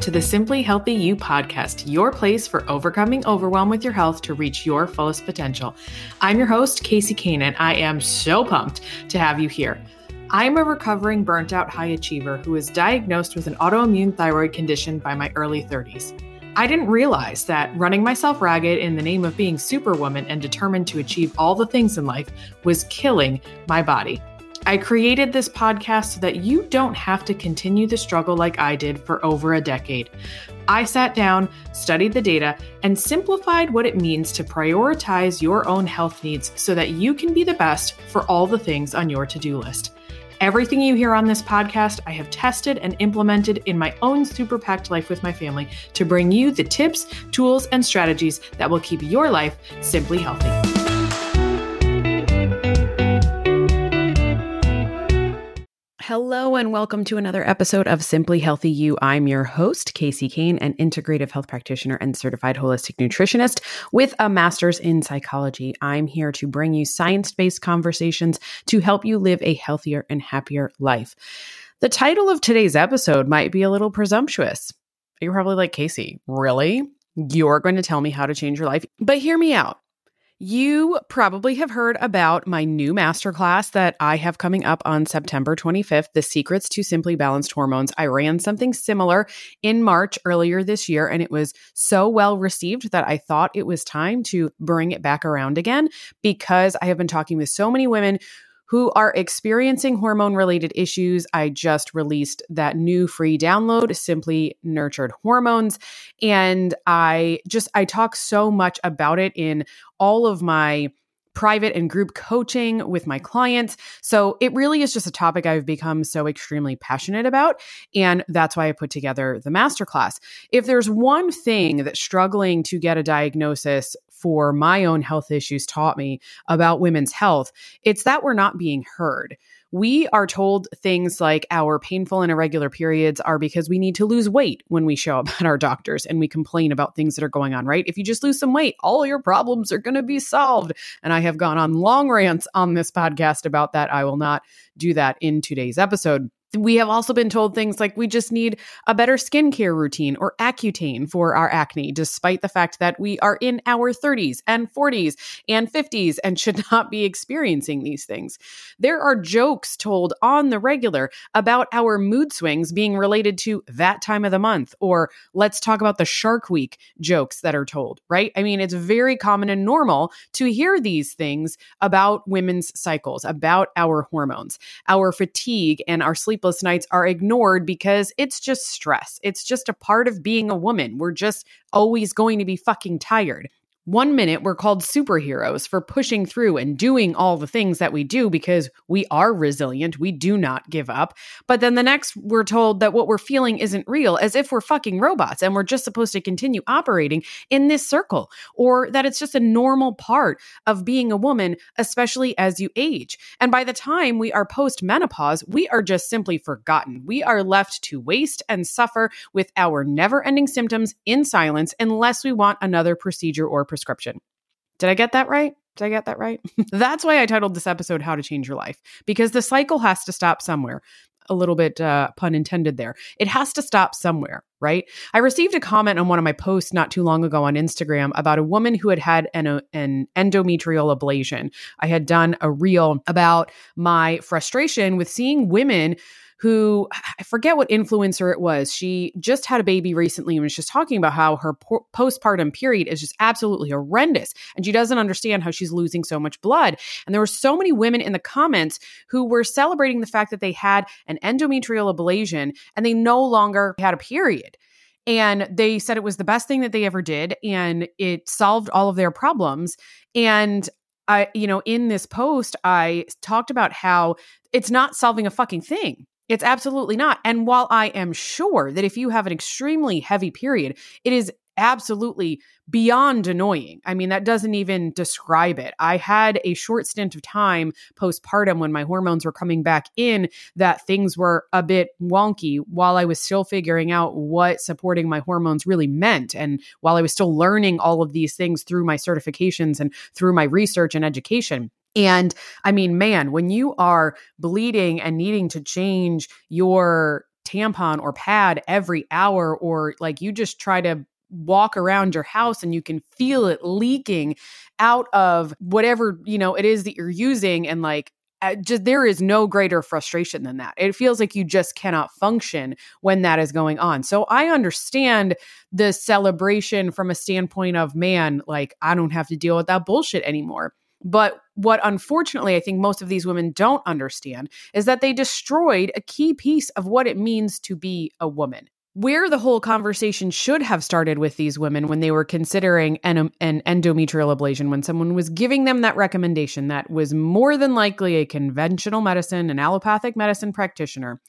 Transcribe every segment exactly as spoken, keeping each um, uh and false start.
to the Simply Healthy You podcast, your place for overcoming overwhelm with your health to reach your fullest potential. I'm your host, Casey Kane, and I am so pumped to have you here. I'm a recovering burnt-out high achiever who was diagnosed with an autoimmune thyroid condition by my early thirties. I didn't realize that running myself ragged in the name of being superwoman and determined to achieve all the things in life was killing my body. I created this podcast so that you don't have to continue the struggle like I did for over a decade. I sat down, studied the data, and simplified what it means to prioritize your own health needs so that you can be the best for all the things on your to-do list. Everything you hear on this podcast, I have tested and implemented in my own super packed life with my family to bring you the tips, tools, and strategies that will keep your life simply healthy. Hello and welcome to another episode of Simply Healthy You. I'm your host, Casey Kane, an integrative health practitioner and certified holistic nutritionist with a master's in psychology. I'm here to bring you science-based conversations to help you live a healthier and happier life. The title of today's episode might be a little presumptuous. You're probably like, Casey, really? You're going to tell me how to change your life? But hear me out. You probably have heard about my new masterclass that I have coming up on September twenty-fifth, The Secrets to Simply Balanced Hormones. I ran something similar in March earlier this year, and it was so well received that I thought it was time to bring it back around again because I have been talking with so many women who are experiencing hormone-related issues. I just released that new free download, Simply Nurtured Hormones. And I just, I talk so much about it in all of my private and group coaching with my clients. So it really is just a topic I've become so extremely passionate about. And that's why I put together the masterclass. If there's one thing that struggling to get a diagnosis for my own health issues taught me about women's health, it's that we're not being heard. We are told things like our painful and irregular periods are because we need to lose weight when we show up at our doctors and we complain about things that are going on, right? If you just lose some weight, all your problems are going to be solved. And I have gone on long rants on this podcast about that. I will not do that in today's episode. We have also been told things like we just need a better skincare routine or Accutane for our acne, despite the fact that we are in our thirties and forties and fifties and should not be experiencing these things. There are jokes told on the regular about our mood swings being related to that time of the month, or let's talk about the Shark Week jokes that are told, right? I mean, it's very common and normal to hear these things about women's cycles, about our hormones. Our fatigue and our sleep nights are ignored because it's just stress. It's just a part of being a woman. We're just always going to be fucking tired. One minute, we're called superheroes for pushing through and doing all the things that we do because we are resilient. We do not give up. But then the next, we're told that what we're feeling isn't real, as if we're fucking robots and we're just supposed to continue operating in this circle, or that it's just a normal part of being a woman, especially as you age. And by the time we are post-menopause, we are just simply forgotten. We are left to waste and suffer with our never-ending symptoms in silence unless we want another procedure or prescription. Did I get that right? Did I get that right? That's why I titled this episode, How to Change Your Life, because the cycle has to stop somewhere. A little bit uh, pun intended there. It has to stop somewhere, right? I received a comment on one of my posts not too long ago on Instagram about a woman who had had an, an endometrial ablation. I had done a reel about my frustration with seeing women who, I forget what influencer it was. She just had a baby recently and was just talking about how her po- postpartum period is just absolutely horrendous. And she doesn't understand how she's losing so much blood. And there were so many women in the comments who were celebrating the fact that they had an endometrial ablation and they no longer had a period. And they said it was the best thing that they ever did. And it solved all of their problems. And I, you know, in this post, I talked about how it's not solving a fucking thing. It's absolutely not. And while I am sure that if you have an extremely heavy period, it is absolutely beyond annoying. I mean, that doesn't even describe it. I had a short stint of time postpartum when my hormones were coming back in that things were a bit wonky while I was still figuring out what supporting my hormones really meant. And while I was still learning all of these things through my certifications and through my research and education. And I mean, man, when you are bleeding and needing to change your tampon or pad every hour, or like you just try to walk around your house and you can feel it leaking out of whatever, you know, it is that you're using. And like, uh, just, there is no greater frustration than that. It feels like you just cannot function when that is going on. So I understand the celebration from a standpoint of, man, like I don't have to deal with that bullshit anymore. But what unfortunately I think most of these women don't understand is that they destroyed a key piece of what it means to be a woman. Where the whole conversation should have started with these women when they were considering an, an endometrial ablation, when someone was giving them that recommendation that was more than likely a conventional medicine, an allopathic medicine practitioner,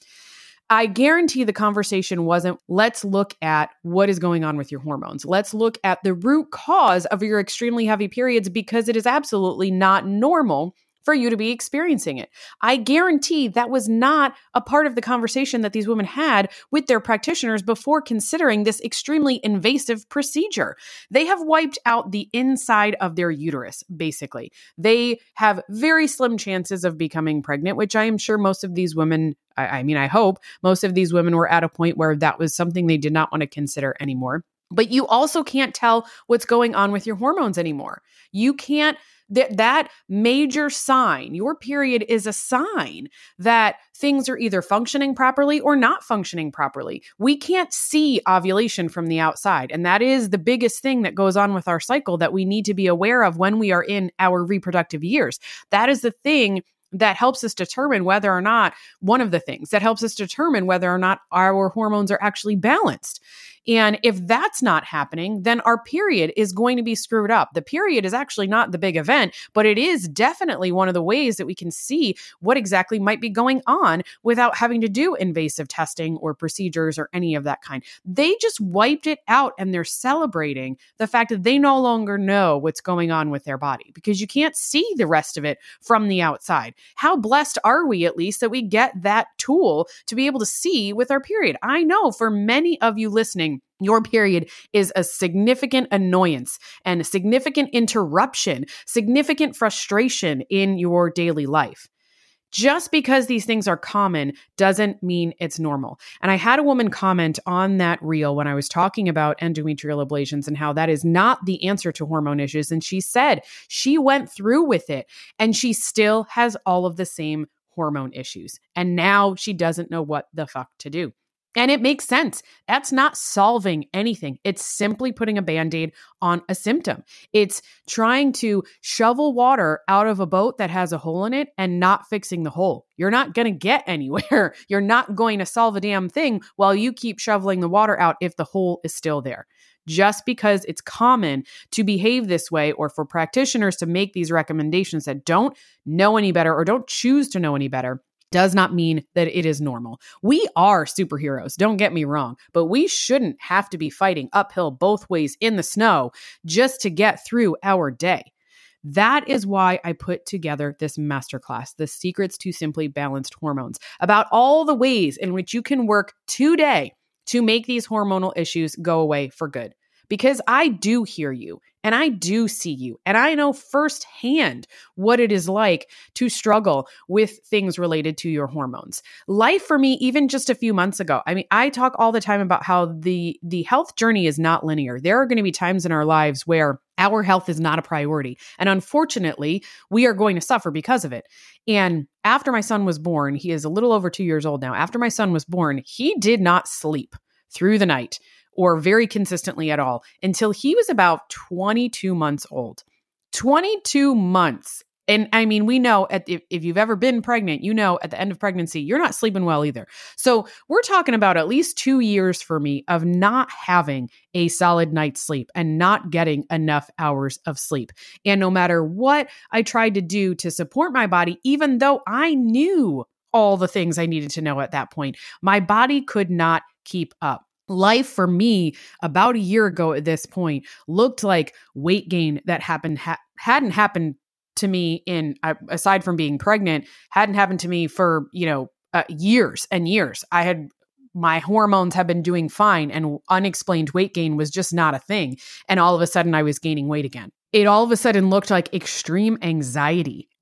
I guarantee the conversation wasn't, let's look at what is going on with your hormones. Let's look at the root cause of your extremely heavy periods, because it is absolutely not normal for you to be experiencing it. I guarantee that was not a part of the conversation that these women had with their practitioners before considering this extremely invasive procedure. They have wiped out the inside of their uterus, basically. They have very slim chances of becoming pregnant, which I am sure most of these women, I, I mean, I hope most of these women were at a point where that was something they did not want to consider anymore. But you also can't tell what's going on with your hormones anymore. You can't That that major sign, your period is a sign that things are either functioning properly or not functioning properly. We can't see ovulation from the outside. And that is the biggest thing that goes on with our cycle that we need to be aware of when we are in our reproductive years. That is the thing that helps us determine whether or not, one of the things that helps us determine whether or not our hormones are actually balanced. And if that's not happening, then our period is going to be screwed up. The period is actually not the big event, but it is definitely one of the ways that we can see what exactly might be going on without having to do invasive testing or procedures or any of that kind. They just wiped it out, and they're celebrating the fact that they no longer know what's going on with their body because you can't see the rest of it from the outside. How blessed are we, at least, that we get that tool to be able to see with our period? I know for many of you listening, your period is a significant annoyance and a significant interruption, significant frustration in your daily life. Just because these things are common doesn't mean it's normal. And I had a woman comment on that reel when I was talking about endometrial ablations and how that is not the answer to hormone issues. And she said she went through with it and she still has all of the same hormone issues. And now she doesn't know what the fuck to do. And it makes sense. That's not solving anything. It's simply putting a Band-Aid on a symptom. It's trying to shovel water out of a boat that has a hole in it and not fixing the hole. You're not going to get anywhere. You're not going to solve a damn thing while you keep shoveling the water out if the hole is still there. Just because it's common to behave this way, or for practitioners to make these recommendations that don't know any better or don't choose to know any better, does not mean that it is normal. We are superheroes, don't get me wrong, but we shouldn't have to be fighting uphill both ways in the snow just to get through our day. That is why I put together this masterclass, The Secrets to Simply Balanced Hormones, about all the ways in which you can work today to make these hormonal issues go away for good. Because I do hear you and I do see you and I know firsthand what it is like to struggle with things related to your hormones. Life for me, even just a few months ago, I mean, I talk all the time about how the, the health journey is not linear. There are going to be times in our lives where our health is not a priority. And unfortunately, we are going to suffer because of it. And after my son was born, he is a little over two years old now. After my son was born, he did not sleep through the night or very consistently at all until he was about twenty-two months old. twenty-two months. And I mean, we know at, if, if you've ever been pregnant, you know at the end of pregnancy, you're not sleeping well either. So we're talking about at least two years for me of not having a solid night's sleep and not getting enough hours of sleep. And no matter what I tried to do to support my body, even though I knew all the things I needed to know at that point, my body could not keep up. Life for me about a year ago at this point looked like weight gain that happened ha- hadn't happened to me in, uh, aside from being pregnant, hadn't happened to me for, you know, uh, years and years. I had, my hormones have been doing fine and unexplained weight gain was just not a thing. And all of a sudden I was gaining weight again. It all of a sudden looked like extreme anxiety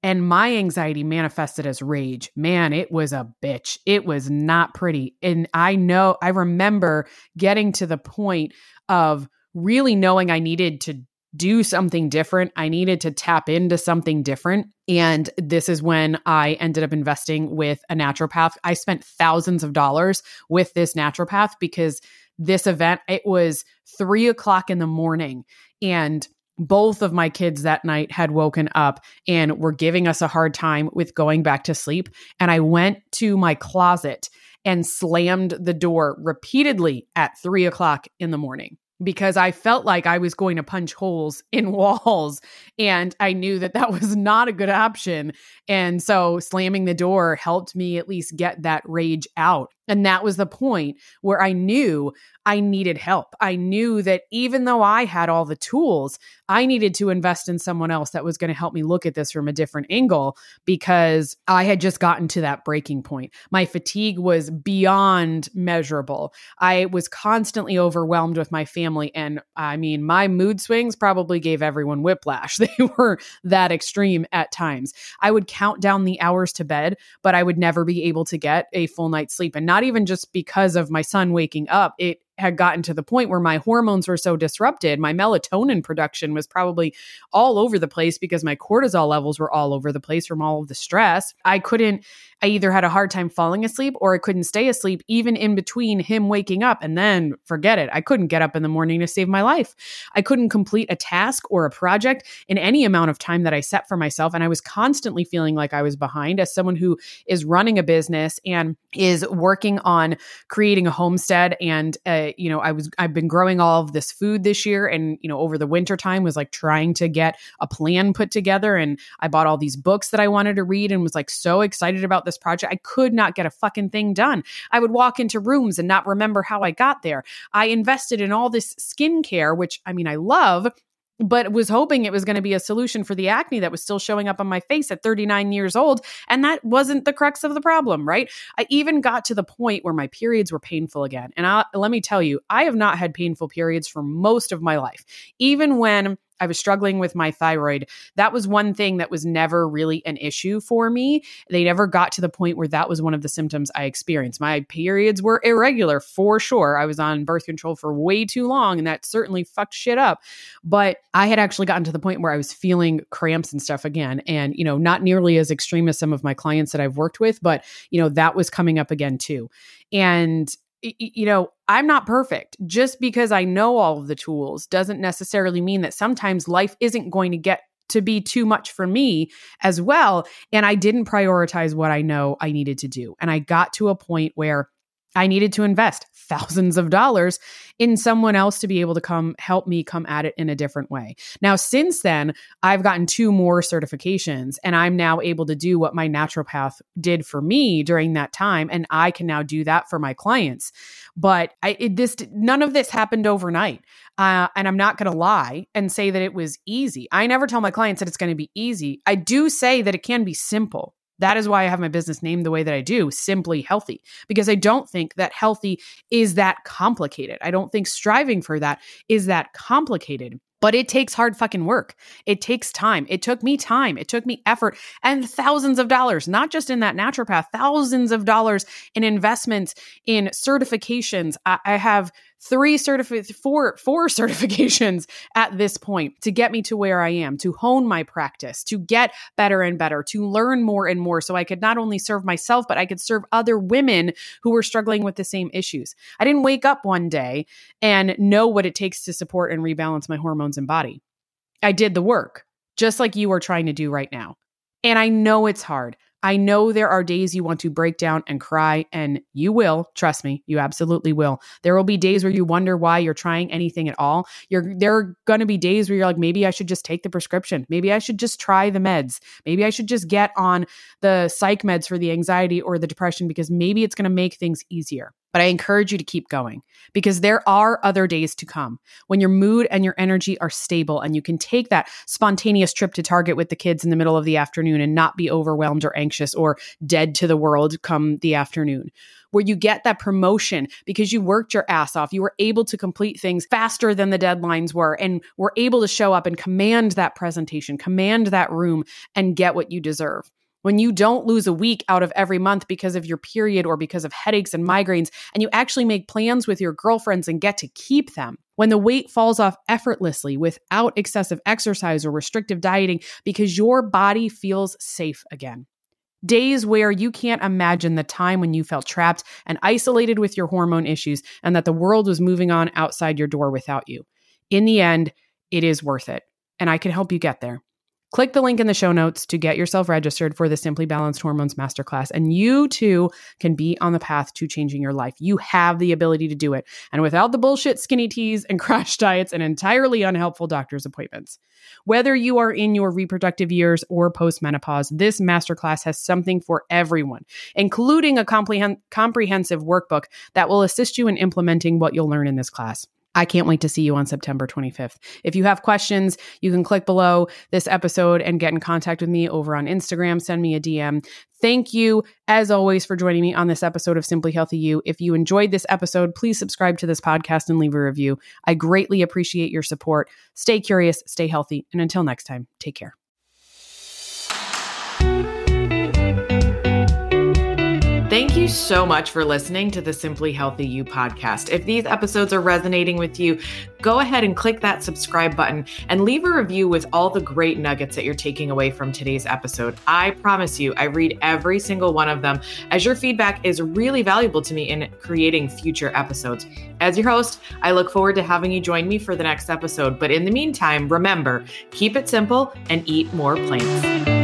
And my anxiety manifested as rage. Man, it was a bitch. It was not pretty. And I know, I remember getting to the point of really knowing I needed to do something different. I needed to tap into something different. And this is when I ended up investing with a naturopath. I spent thousands of dollars with this naturopath because this event, it was three o'clock in the morning, and both of my kids that night had woken up and were giving us a hard time with going back to sleep. And I went to my closet and slammed the door repeatedly at three o'clock in the morning because I felt like I was going to punch holes in walls. And I knew that that was not a good option. And so slamming the door helped me at least get that rage out. And that was the point where I knew I needed help. I knew that even though I had all the tools, I needed to invest in someone else that was going to help me look at this from a different angle because I had just gotten to that breaking point. My fatigue was beyond measurable. I was constantly overwhelmed with my family. And I mean, my mood swings probably gave everyone whiplash. They were that extreme at times. I would count down the hours to bed, but I would never be able to get a full night's sleep. And not even just because of my son waking up, it had gotten to the point where my hormones were so disrupted. My melatonin production was probably all over the place because my cortisol levels were all over the place from all of the stress. I couldn't, I either had a hard time falling asleep or I couldn't stay asleep even in between him waking up. And then forget it. I couldn't get up in the morning to save my life. I couldn't complete a task or a project in any amount of time that I set for myself. And I was constantly feeling like I was behind as someone who is running a business and is working on creating a homestead. And, uh, you know, I was, I've been growing all of this food this year. And, you know, over the winter time was like trying to get a plan put together. And I bought all these books that I wanted to read and was like so excited about this project. I could not get a fucking thing done. I would walk into rooms and not remember how I got there. I invested in all this skincare, which I mean, I love, but was hoping it was going to be a solution for the acne that was still showing up on my face at thirty-nine years old. And that wasn't the crux of the problem, right? I even got to the point where my periods were painful again. And I, let me tell you, I have not had painful periods for most of my life. Even when I was struggling with my thyroid, that was one thing that was never really an issue for me. They never got to the point where that was one of the symptoms I experienced. My periods were irregular for sure. I was on birth control for way too long, and that certainly fucked shit up. But I had actually gotten to the point where I was feeling cramps and stuff again. And, you know, not nearly as extreme as some of my clients that I've worked with, but, you know, that was coming up again too. And you know, I'm not perfect. Just because I know all of the tools doesn't necessarily mean that sometimes life isn't going to get to be too much for me as well. And I didn't prioritize what I know I needed to do. And I got to a point where I needed to invest thousands of dollars in someone else to be able to come help me come at it in a different way. Now, since then, I've gotten two more certifications and I'm now able to do what my naturopath did for me during that time. And I can now do that for my clients. But I, it, this, none of this happened overnight. Uh, and I'm not going to lie and say that it was easy. I never tell my clients that it's going to be easy. I do say that it can be simple. That is why I have my business named the way that I do, Simply Healthy, because I don't think that healthy is that complicated. I don't think striving for that is that complicated. But it takes hard fucking work. It takes time. It took me time. It took me effort and thousands of dollars, not just in that naturopath, thousands of dollars in investments, in certifications. I, I have three certifications, four, four certifications at this point to get me to where I am, to hone my practice, to get better and better, to learn more and more so I could not only serve myself, but I could serve other women who were struggling with the same issues. I didn't wake up one day and know what it takes to support and rebalance my hormones and body. I did the work, just like you are trying to do right now. And I know it's hard. I know there are days you want to break down and cry, and you will. Trust me, you absolutely will. There will be days where you wonder why you're trying anything at all. You're, there are going to be days where you're like, maybe I should just take the prescription. Maybe I should just try the meds. Maybe I should just get on the psych meds for the anxiety or the depression because maybe it's going to make things easier. But I encourage you to keep going because there are other days to come when your mood and your energy are stable and you can take that spontaneous trip to Target with the kids in the middle of the afternoon and not be overwhelmed or anxious or dead to the world come the afternoon. Where you get that promotion because you worked your ass off. You were able to complete things faster than the deadlines were and were able to show up and command that presentation, command that room and get what you deserve. When you don't lose a week out of every month because of your period or because of headaches and migraines, and you actually make plans with your girlfriends and get to keep them. When the weight falls off effortlessly without excessive exercise or restrictive dieting because your body feels safe again. Days where you can't imagine the time when you felt trapped and isolated with your hormone issues and that the world was moving on outside your door without you. In the end, it is worth it, and I can help you get there. Click the link in the show notes to get yourself registered for the Simply Balanced Hormones Masterclass, and you too can be on the path to changing your life. You have the ability to do it, and without the bullshit skinny teas and crash diets and entirely unhelpful doctor's appointments. Whether you are in your reproductive years or postmenopause, this masterclass has something for everyone, including a comprehen- comprehensive workbook that will assist you in implementing what you'll learn in this class. I can't wait to see you on September twenty-fifth. If you have questions, you can click below this episode and get in contact with me over on Instagram. Send me a D M. Thank you, as always, for joining me on this episode of Simply Healthy You. If you enjoyed this episode, please subscribe to this podcast and leave a review. I greatly appreciate your support. Stay curious, stay healthy, and until next time, take care. Thank you so much for listening to the Simply Healthy You podcast. If these episodes are resonating with you, go ahead and click that subscribe button and leave a review with all the great nuggets that you're taking away from today's episode. I promise you, I read every single one of them, as your feedback is really valuable to me in creating future episodes. As your host, I look forward to having you join me for the next episode. But in the meantime, remember, keep it simple and eat more plants.